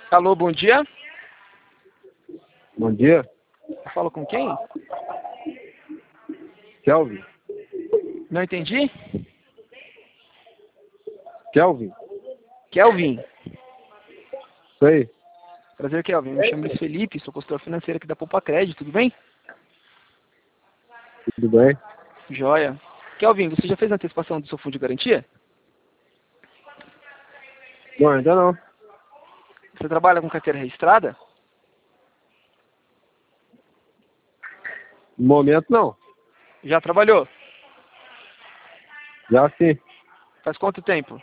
Alô, bom dia. Bom dia, Eu falo com quem? Kelvin. Não entendi? Kelvin? Kelvin. Isso aí. Prazer, Kelvin. Me chamo Luiz Felipe, sou consultor financeiro aqui da Poupa Crédito, tudo bem? Tudo bem? Joia. Kelvin, você já fez a antecipação do seu fundo de garantia? Não, ainda não. Você trabalha com carteira registrada? No momento não. Já trabalhou? Já sim. Faz quanto tempo?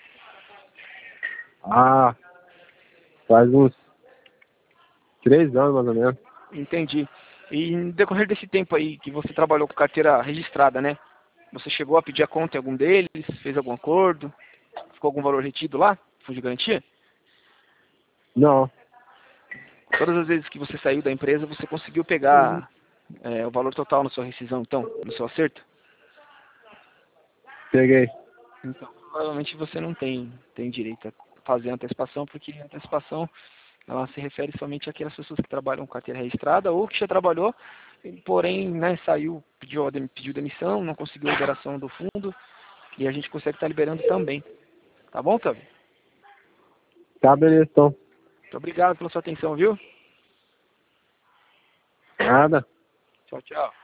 Ah, faz uns 3 anos mais ou menos. Entendi. E no decorrer desse tempo aí que você trabalhou com carteira registrada, né? Você chegou a pedir a conta em algum deles? Fez algum acordo? Ficou algum valor retido lá? Fundo de garantia? Não, Todas as vezes que você saiu da empresa, você conseguiu pegar o valor total na sua rescisão, então, no seu acerto? peguei. Então, provavelmente você não tem direito a fazer a antecipação, porque a antecipação ela se refere somente àquelas pessoas que trabalham com carteira registrada ou que já trabalhou, porém, né, saiu, pediu demissão, não conseguiu a liberação do fundo, e a gente consegue estar liberando também. Tá bom, Cláudio? Tá, beleza então. Muito obrigado pela sua atenção, viu? Nada. Tchau, tchau.